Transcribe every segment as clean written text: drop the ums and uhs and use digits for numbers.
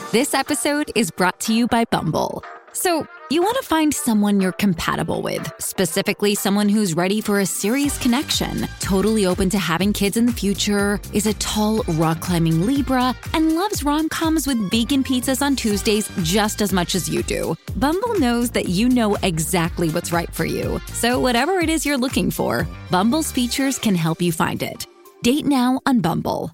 This episode is brought to you by Bumble. So, you want to find someone you're compatible with, specifically someone who's ready for a serious connection, totally open to having kids in the future, is a tall, rock-climbing Libra, and loves rom-coms with vegan pizzas on Tuesdays just as much as you do. Bumble knows that you know exactly what's right for you. So whatever it is you're looking for, Bumble's features can help you find it. Date now on Bumble.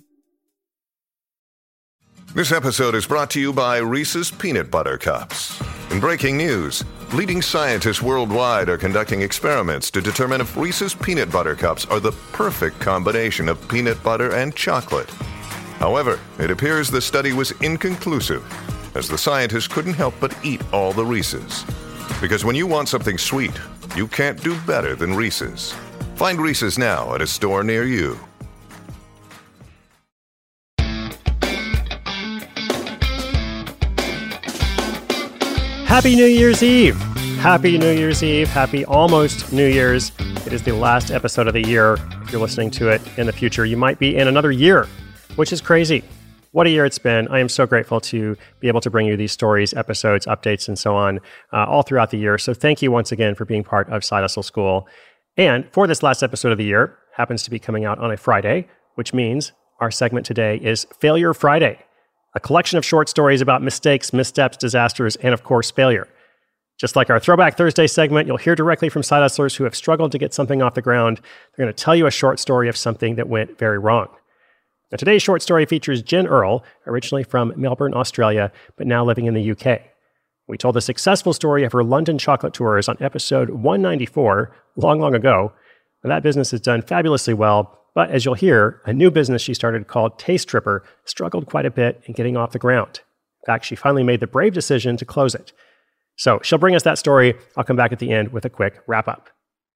This episode is brought to you by Reese's Peanut Butter Cups. In breaking news, leading scientists worldwide are conducting experiments to determine if Reese's Peanut Butter Cups are the perfect combination of peanut butter and chocolate. However, it appears the study was inconclusive, as the scientists couldn't help but eat all the Reese's. Because when you want something sweet, you can't do better than Reese's. Find Reese's now at a store near you. Happy New Year's Eve! Happy New Year's Eve. Happy almost New Year's. It is the last episode of the year. If you're listening to it in the future, you might be in another year, which is crazy. What a year it's been. I am so grateful to be able to bring you these stories, episodes, updates, and so on all throughout the year. So thank you once again for being part of Side Hustle School. And for this last episode of the year, happens to be coming out on a Friday, which means our segment today is Failure Friday. A collection of short stories about mistakes, missteps, disasters, and of course, failure. Just like our Throwback Thursday segment, you'll hear directly from side hustlers who have struggled to get something off the ground. They're going to tell you a short story of something that went very wrong. Now, today's short story features Jen Earl, originally from Melbourne, Australia, but now living in the UK. We told the successful story of her London chocolate tours on episode 194, long ago. And that business has done fabulously well. But as you'll hear, a new business she started called Taste Tripper struggled quite a bit in getting off the ground. In fact, she finally made the brave decision to close it. So she'll bring us that story. I'll come back at the end with a quick wrap-up.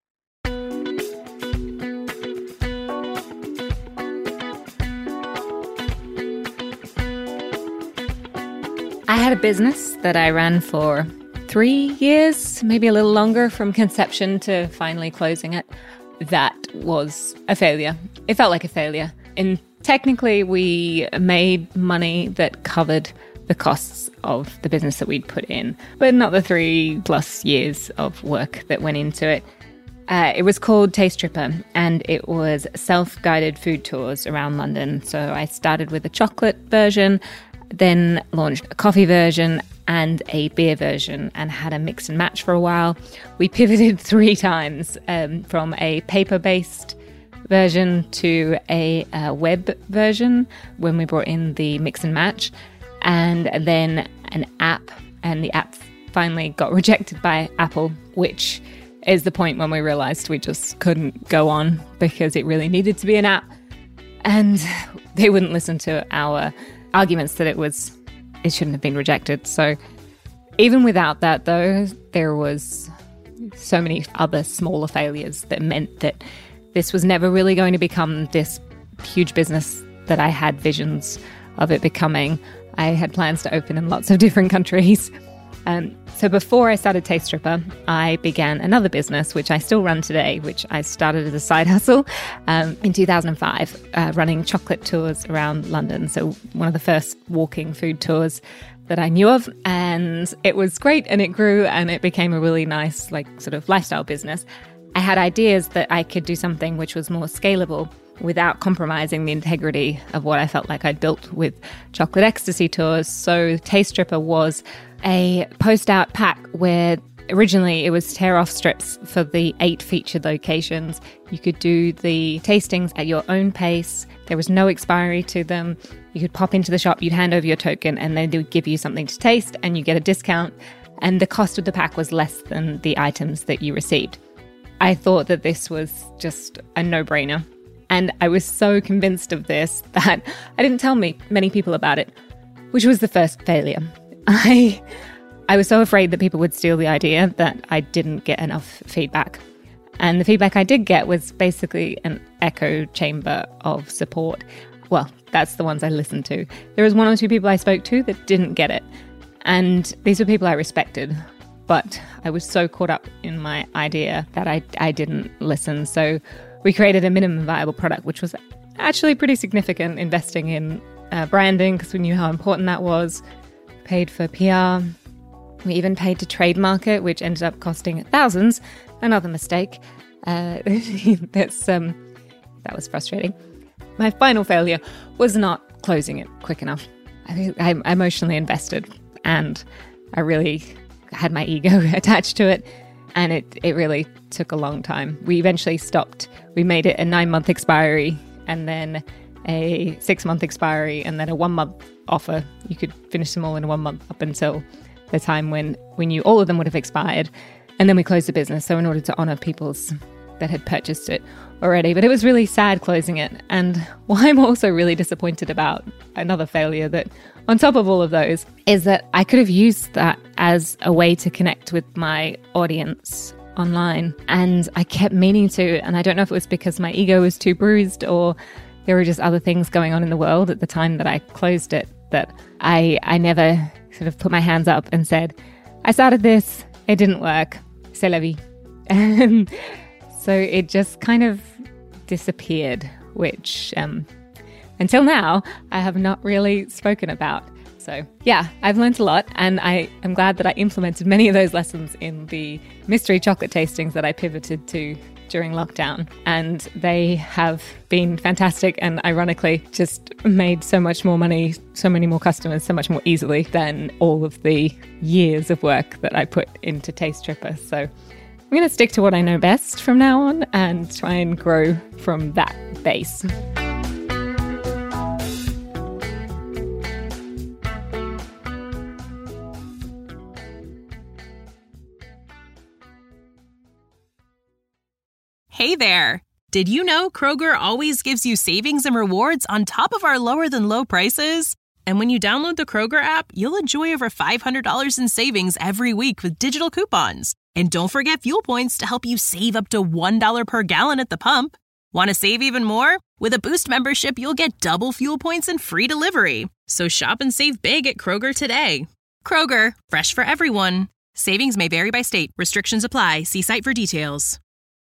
I had a business that I ran for 3 years, maybe a little longer, from conception to finally closing it. That was a failure. It felt like a failure. And technically, we made money that covered the costs of the business that we'd put in, but not the 3+ years of work that went into it. It was called Taste Tripper, and it was self-guided food tours around London. So I started with a chocolate version, then launched a coffee version and a beer version, and had a mix and match for a while. We pivoted 3 times from a paper-based version to a web version when we brought in the mix and match, and then an app, and the app finally got rejected by Apple, which is the point when we realized we just couldn't go on because it really needed to be an app, and they wouldn't listen to our arguments that it shouldn't have been rejected. So even without that, though, there was so many other smaller failures that meant that this was never really going to become this huge business that I had visions of it becoming. I had plans to open in lots of different countries. So before I started Taste Tripper, I began another business, which I still run today, which I started as a side hustle in 2005, running chocolate tours around London. So one of the first walking food tours that I knew of. And it was great, and it grew, and it became a really nice, sort of lifestyle business. I had ideas that I could do something which was more scalable without compromising the integrity of what I felt like I'd built with Chocolate Ecstasy tours. So Taste Tripper was a post-out pack where originally it was tear-off strips for the 8 featured locations. You could do the tastings at your own pace. There was no expiry to them. You could pop into the shop, you'd hand over your token, and then they would give you something to taste, and you get a discount. And the cost of the pack was less than the items that you received. I thought that this was just a no-brainer. And I was so convinced of this that I didn't tell many people about it, which was the first failure. I was so afraid that people would steal the idea that I didn't get enough feedback. And the feedback I did get was basically an echo chamber of support. Well, that's the ones I listened to. There was 1 or 2 people I spoke to that didn't get it. And these were people I respected. But I was so caught up in my idea that I didn't listen. So we created a minimum viable product, which was actually pretty significant, investing in branding because we knew how important that was. paid for PR. We even paid to trademark it, which ended up costing thousands. Another mistake. That was frustrating. My final failure was not closing it quick enough. I'm emotionally invested, and I really had my ego attached to it, and it really took a long time. We eventually stopped. We made it a 9-month expiry, and then a 6-month expiry, and then a 1-month offer. You could finish them all in 1 month up until the time when we knew all of them would have expired. And then we closed the business. So in order to honor people's that had purchased it already. But it was really sad closing it. And what I'm also really disappointed about, another failure that on top of all of those, is that I could have used that as a way to connect with my audience online. And I kept meaning to, and I don't know if it was because my ego was too bruised or there were just other things going on in the world at the time that I closed it, that I never sort of put my hands up and said, I started this, it didn't work, c'est la vie. And so it just kind of disappeared, which until now I have not really spoken about. So yeah, I've learned a lot, and I am glad that I implemented many of those lessons in the mystery chocolate tastings that I pivoted to during lockdown. And they have been fantastic, and ironically just made so much more money, so many more customers, so much more easily than all of the years of work that I put into Taste Tripper. So I'm going to stick to what I know best from now on and try and grow from that base. Hey there! Did you know Kroger always gives you savings and rewards on top of our lower-than-low prices? And when you download the Kroger app, you'll enjoy over $500 in savings every week with digital coupons. And don't forget fuel points to help you save up to $1 per gallon at the pump. Want to save even more? With a Boost membership, you'll get double fuel points and free delivery. So shop and save big at Kroger today. Kroger, fresh for everyone. Savings may vary by state. Restrictions apply. See site for details.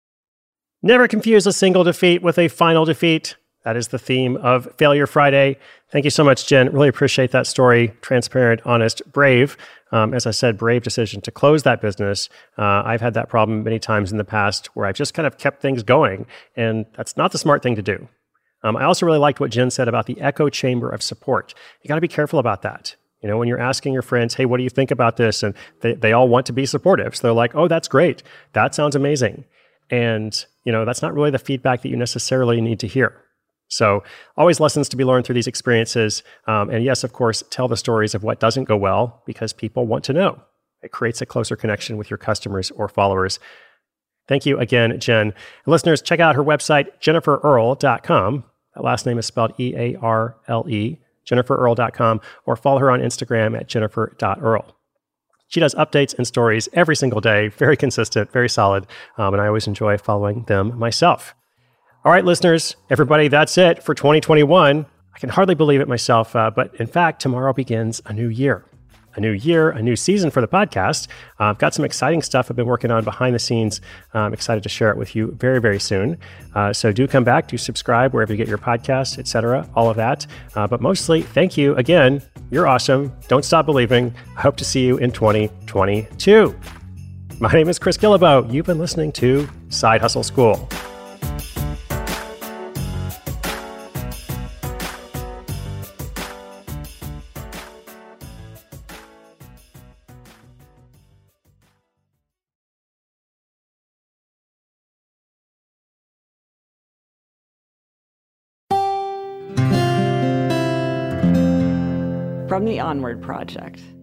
Never confuse a single defeat with a final defeat. That is the theme of Failure Friday. Thank you so much, Jen. Really appreciate that story. Transparent, honest, brave. As I said, brave decision to close that business. I've had that problem many times in the past where I've just kind of kept things going, and that's not the smart thing to do. I also really liked what Jen said about the echo chamber of support. You got to be careful about that. You know, when you're asking your friends, hey, what do you think about this? And they all want to be supportive. So they're like, oh, that's great. That sounds amazing. And, you know, that's not really the feedback that you necessarily need to hear. So always lessons to be learned through these experiences. And yes, of course, tell the stories of what doesn't go well because people want to know. It creates a closer connection with your customers or followers. Thank you again, Jen. And listeners, check out her website, jenniferearle.com. That last name is spelled E-A-R-L-E, jenniferearle.com, or follow her on Instagram at jennifer.earle. She does updates and stories every single day, very consistent, very solid, and I always enjoy following them myself. All right, listeners, everybody, that's it for 2021. I can hardly believe it myself, but in fact, tomorrow begins a new year. A new year, a new season for the podcast. I've got some exciting stuff I've been working on behind the scenes. I'm excited to share it with you very, very soon. So do come back, do subscribe wherever you get your podcasts, etc., all of that. But mostly, thank you again. You're awesome. Don't stop believing. I hope to see you in 2022. My name is Chris Guillebeau. You've been listening to Side Hustle School. From the Onward Project.